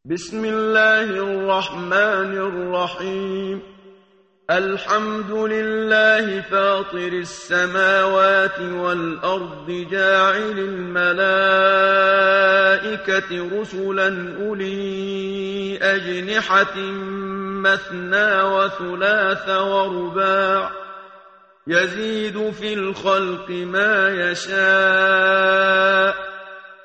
بسم الله الرحمن الرحيم. الحمد لله فاطر السماوات والأرض جاعل الملائكة رسلا أولي أجنحة مثنى وثلاث ورباع يزيد في الخلق ما يشاء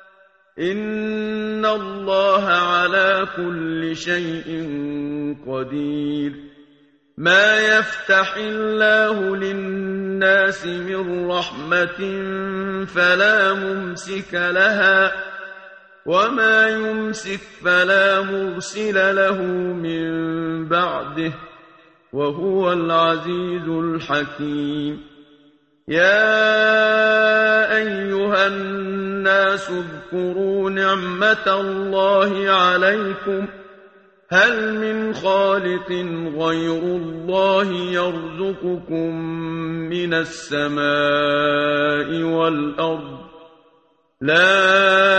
إن الله على كل شيء قدير. ما يفتح الله للناس من رحمة فلا ممسك لها وما يمسك فلا مرسل له من بعده وهو العزيز الحكيم. يا أيها الناس اذكروا نعمة الله عليكم هل من خالق غير الله يرزقكم من السماء والأرض لا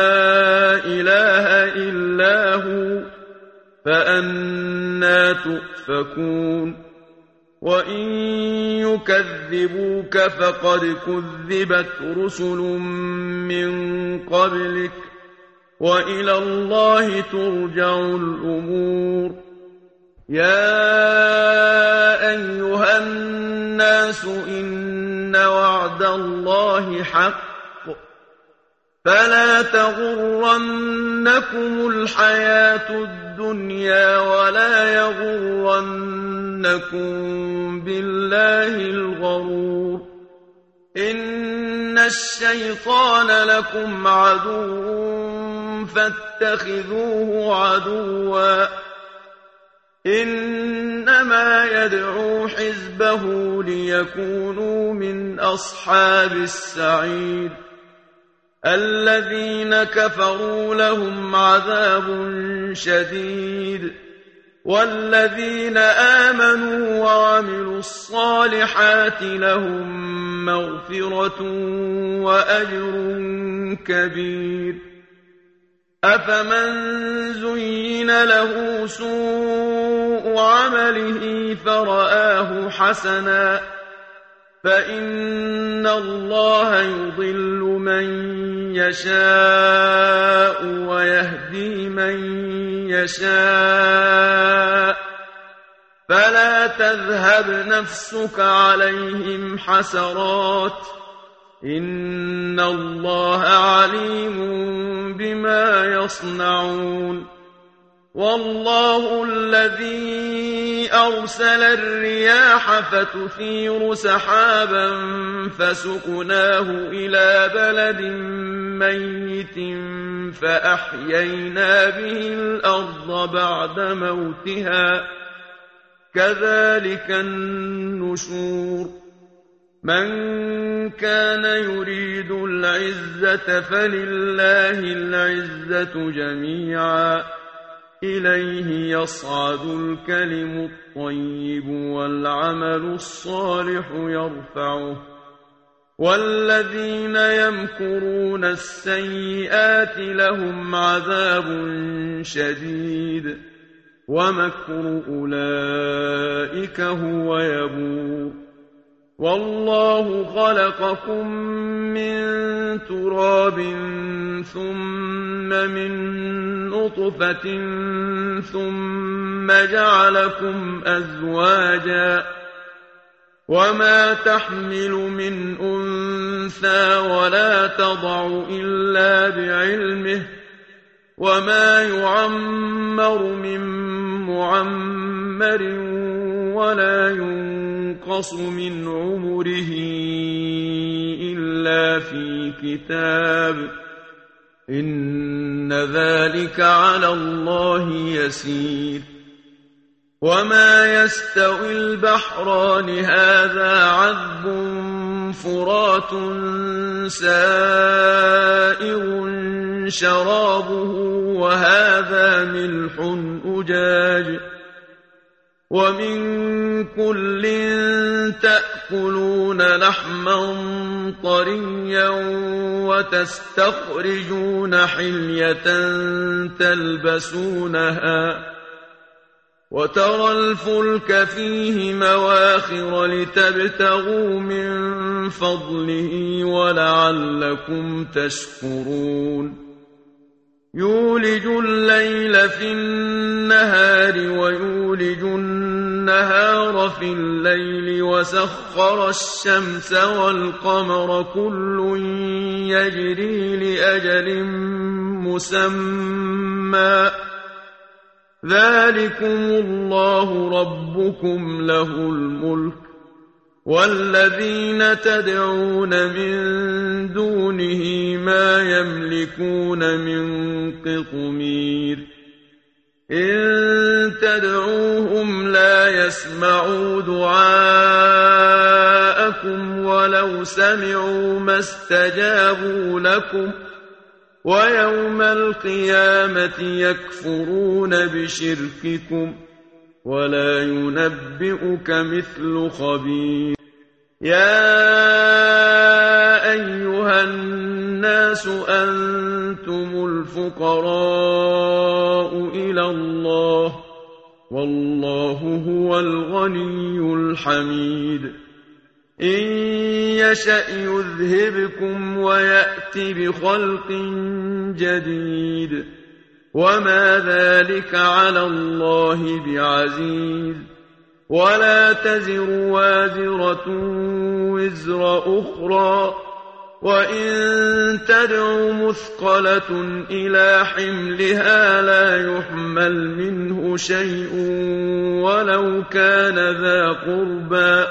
إله إلا هو فأنى تؤفكون. وإن يكذبوك فقد كذبت رسل من قبلك وإلى الله ترجع الأمور. يا أيها الناس إن وعد الله حق فلا تغرنكم الحياة الدنيا ولا يغرنكم بالله الغرور. إن الشيطان لكم عدو فاتخذوه عدوا إنما يدعو حزبه ليكونوا من أصحاب السعير. الذين كفروا لهم عذاب شديد والذين آمنوا وعملوا الصالحات لهم مغفرة وأجر كبير. أفمن زين له سوء عمله فرآه حسنا فإن الله يضل من يشاء ويهدي من يشاء فلا تذهب نفسك عليهم حسرات إن الله عليم بما يصنعون. والله الذي أرسل الرياح فتثير سحابا فسقناه إلى بلد ميت فأحيينا به الأرض بعد موتها كذلك النشور. من كان يريد العزة فلله العزة جميعا إليه يصعد الكلم الطيب والعمل الصالح يرفعه والذين يمكرون السيئات لهم عذاب شديد ومكر أولئك هو يبور. والله خلقكم من تراب ثم من نطفة ثم جعلكم أزواجا وما تحمل من أنثى ولا تضع إلا بعلمه وما يعمر من معمر ولا ينقص من عمره إلا في كتاب إن ذلك على الله يسير. وما يستوي البحران هذا عذب فرات سائغ شرابه وهذا ملح أجاج ومن كل تأكلون لحما طريا وتستخرجون حلية تلبسونها وترى الفلك فيه مواخر لتبتغوا من فضله ولعلكم تشكرون يولج الليل في النهار ويولج النهار في الليل وسخر الشمس والقمر كل يجري لأجل مسمى ذلكم الله ربكم له الملك والذين تدعون من دونه ما يملكون من قطمير إن تدعوهم لا يسمعوا دعاءكم ولو سمعوا ما استجابوا لكم ويوم القيامة يكفرون بشرككم ولا ينبئك مثل خبير يا أيها الناس أنتم الفقراء إلى الله والله هو الغني الحميد إن يشأ يذهبكم ويأت بخلق جديد وما ذلك على الله بعزيز ولا تزر وازرة وزر أخرى وإن تدع مثقلة إلى حملها لا يحمل منه شيء ولو كان ذا قربى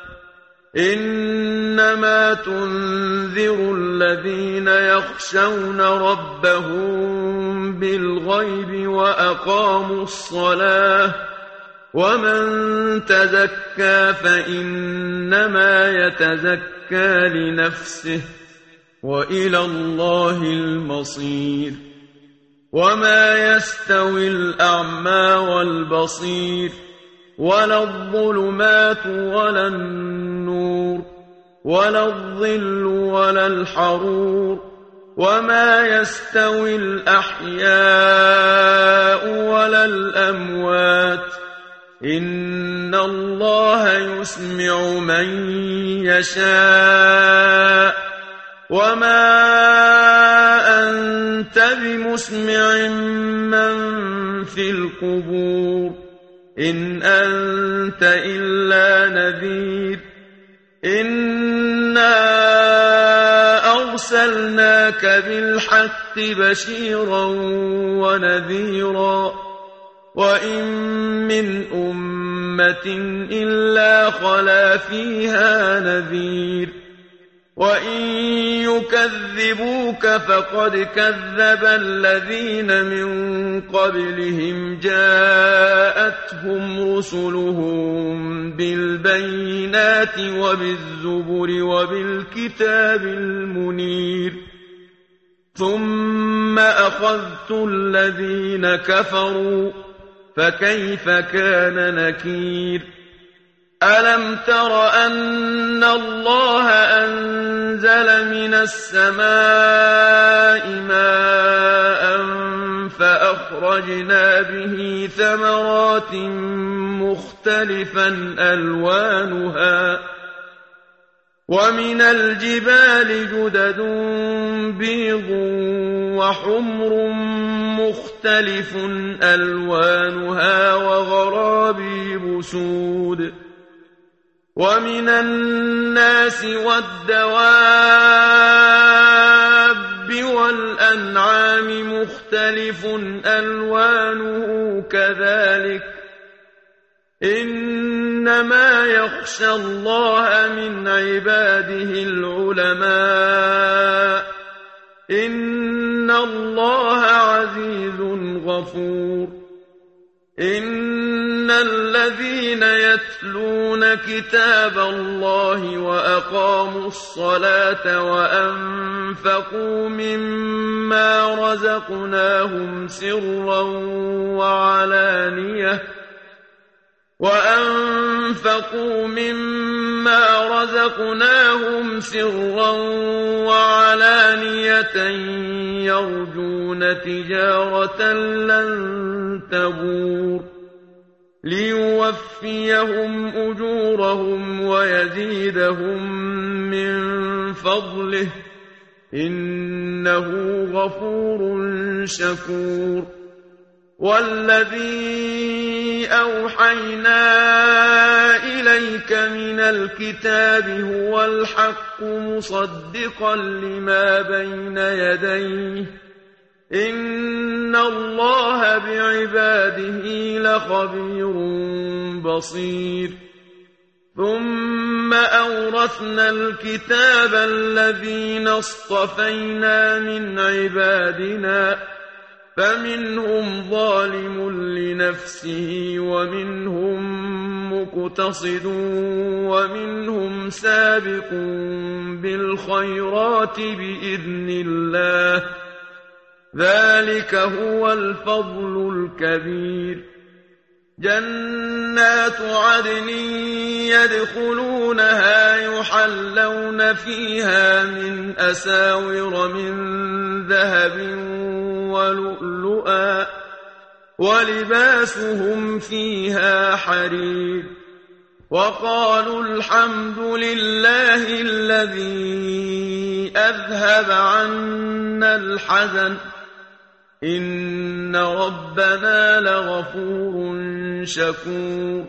إنما تنذر الذين يخشون ربهم بالغيب وأقاموا الصلاة ومن تزكى فإنما يتزكى لنفسه وإلى الله المصير وما يستوي الأعمى والبصير ولا الظلمات ولا النور ولا الظل ولا الحرور وما يستوي الأحياء ولا الأموات إن الله يسمع من يشاء وما أنت بمسمع من في القبور إن أنت إلا نذير إنا أرسلناك بالحق بشيرا ونذيرا وإن من أمة إلا خلا فيها نذير وإن يكذبوك فقد كذب الذين من قبلهم جاءتهم رسلهم بالبينات وبالزبر وبالكتاب المنير ثم أخذت الذين كفروا فكيف كان نكير ألم تر أن الله أنزل من السماء ماء فأخرجنا به ثمرات مختلفا ألوانها ومن الجبال جدد بيض وحمر مختلف ألوانها وغرابيب سود ومن الناس والدواب والأنعام مختلف ألوانه كذلك إنما يخشى الله من عباده العلماء إن الله عزيز غفور إن الذين يتلون كتاب الله وأقاموا الصلاة وأنفقوا مما رزقناهم سرا وعلانية وأنفقوا مما رزقناهم سرا وعلانية يرجون تجارة لن تبور ليوفيهم أجورهم ويزيدهم من فضله إنه غفور شكور والذي أوحينا إليك من الكتاب هو الحق مصدقا لما بين يديه إن الله بعباده لخبير بصير ثم أورثنا الكتاب الذين اصطفينا من عبادنا فمنهم ظالم لنفسه ومنهم مقتصد ومنهم سابق بالخيرات بإذن الله ذلك هو الفضل الكبير جنات عدن يدخلونها يحلون فيها من أساور من ذهب ولؤلؤا ولباسهم فيها حرير وقالوا الحمد لله الذي أذهب عنا الحزن إن ربنا لغفور شكور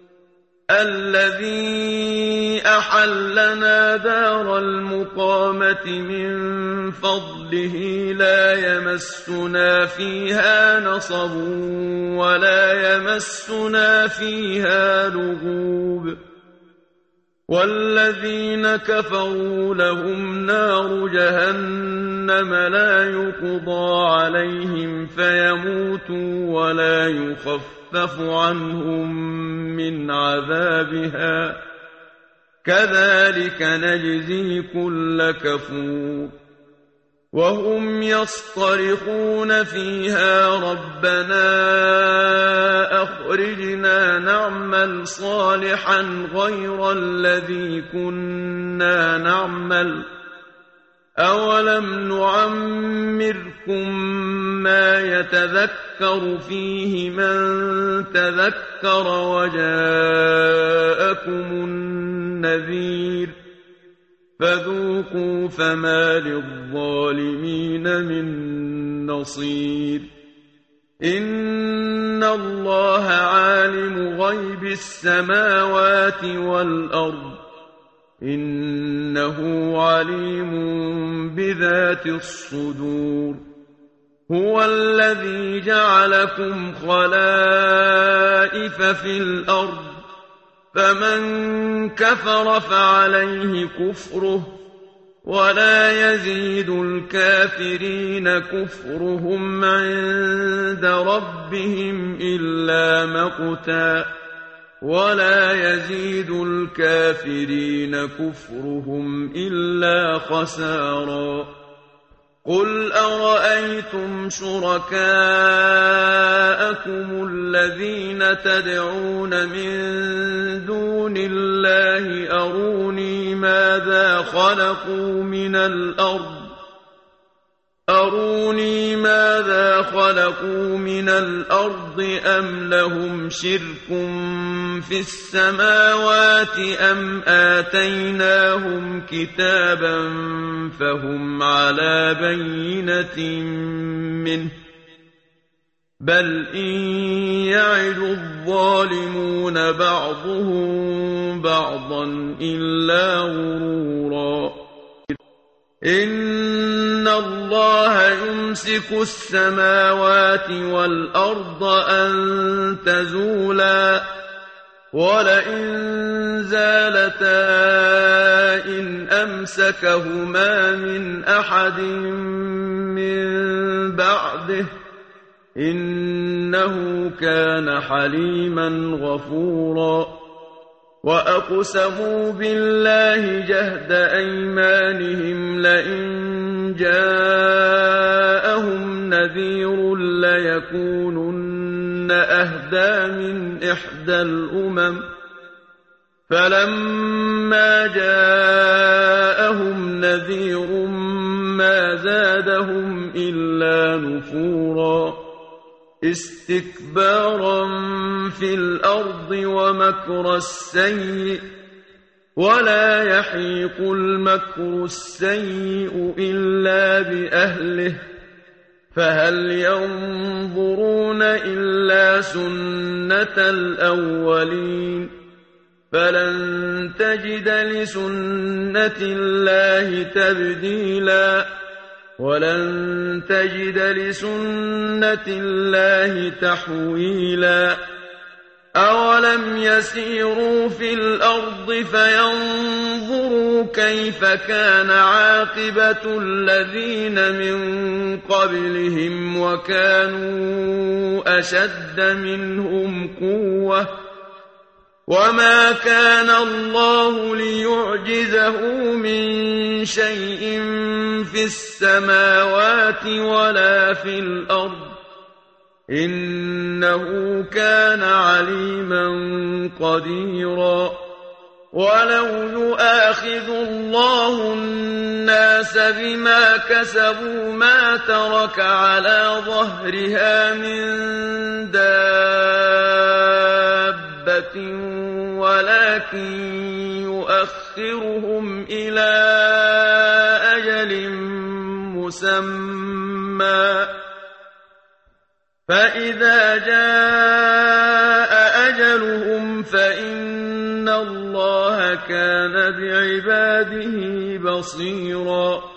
الذي أحلنا دار المقامة من فضله لا يمسنا فيها نصب ولا يمسنا فيها لغوب والذين كفروا لهم نار جهنم لا يقضى عليهم فيموتوا ولا يخفف عنهم من عذابها كذلك نجزي كل كفور وهم يصطرخون فيها ربنا أخرجنا نعمل صالحا غير الذي كنا نعمل أولم نعمركم ما يتذكر فيه من تذكر وجاءكم النذير فذوقوا فما للظالمين من نصير إن الله عالم غيب السماوات والأرض إنه عليم بذات الصدور هو الذي جعلكم خلائف في الأرض فمن كفر فعليه كفره ولا يزيد الكافرين كفرهم عند ربهم إلا مقتا ولا يزيد الكافرين كفرهم إلا خسارا قل أرأيتم شركاءكم الذين تدعون من دون الله أروني ماذا خلقوا من الأرض أم لهم شرك في السماوات أم آتيناهم كتابا فهم على بينة منه بل إن يعد الظالمون بعضهم بعضا إلا غرورا إن الله يمسك السماوات والأرض أن تزولا ولئن زالتا إن أمسكهما من أحد من بعده إنه كان حليما غفورا وأقسموا بالله جهد أيمانهم لئن جاءهم نذير ليكونن كن أهدى من إحدى الأمم فلما جاءهم نذير ما زادهم إلا نفورا استكبارا في الأرض ومكر السيء ولا يحيق المكر السيء إلا بأهله فهل ينظرون إلا سنة الأولين فلن تجد لسنة الله تبديلا ولن تجد لسنة الله تحويلا أولم يسيروا في الأرض فينظروا كيف كان عاقبة الذين من قبلهم وكانوا أشد منهم قوة وما كان الله ليعجزه من شيء في السماوات ولا في الأرض إنه كان عليما قديرا ولو يؤاخذ الله الناس بما كسبوا ما ترك على ظهرها من دابة ولكن يؤخرهم إلى أجل مسمى فإذا جاء أجلهم فإن الله كان بعباده بصيرا